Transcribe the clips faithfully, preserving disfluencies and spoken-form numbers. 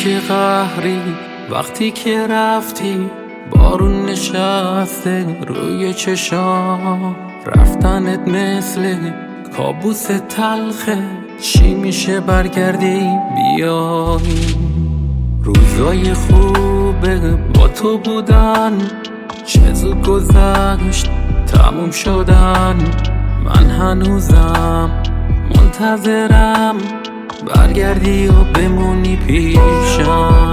که قهری وقتی که رفتی، بارون نشسته روی چشام، رفتنت مثل کابوس تلخه، چی میشه برگردی بیایی؟ روزای خوبه با تو بودن چه زود گذشت تموم شدن، من هنوزم منتظرم برگردی و بمونی پیشم.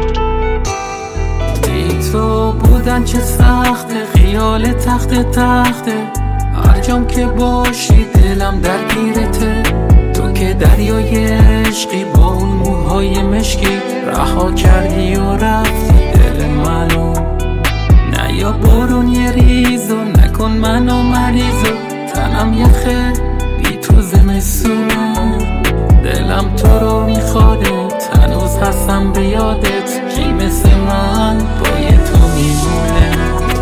بی تو بودن چه سخته، خیال تخت تخته، هر جام که باشی دلم درگیرته، تو که دریای عشقی با اون موهای مشکی، رها کردی و رفتی دل منو. نه یا بارون یه ریزو نکن منو مریضو، تنم یخه بی تو زمستون، دلم تو رو میخواده، هنوز هستم به یادت، کی مثل من با یه تو میمونه.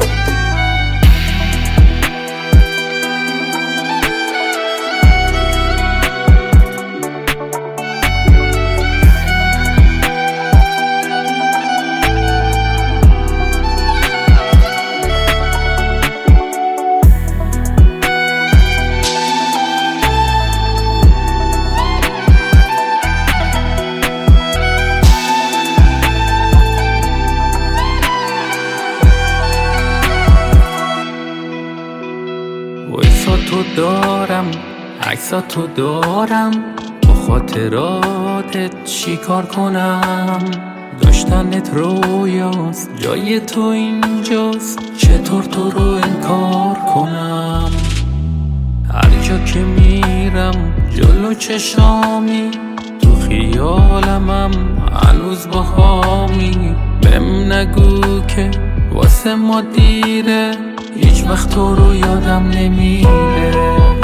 وایسا تو دارم، عکسا تو دارم، با خاطراتت چی کار کنم؟ داشتنت رویاست، جای تو اینجاست، چطور تو رو انکار کنم؟ هر جا که میرم جلو چشامی، تو خیالمم هنوز با هامی، بهم نگو که واسه ما دیره، هیچ وقت تو رو یادم نمیره.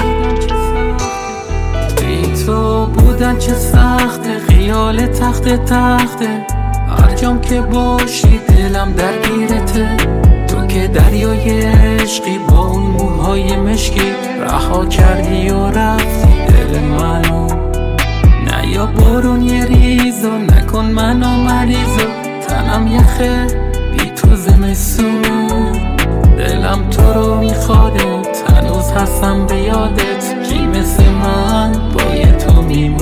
بی تو بودن چه سخته، خیال تخت تخته، هر جام که باشی دلم درگیرته، تو که دریای عشقی با اون موهای مشکی، رها کردی و رفتی دل منو. نه یا بارون یه ریزو نکن منو مریضو، تنم یخه بی تو زمستون، دلم تو رو میخواده، هنوز هستم به یادت، کی مثل من با یه تو میمونه.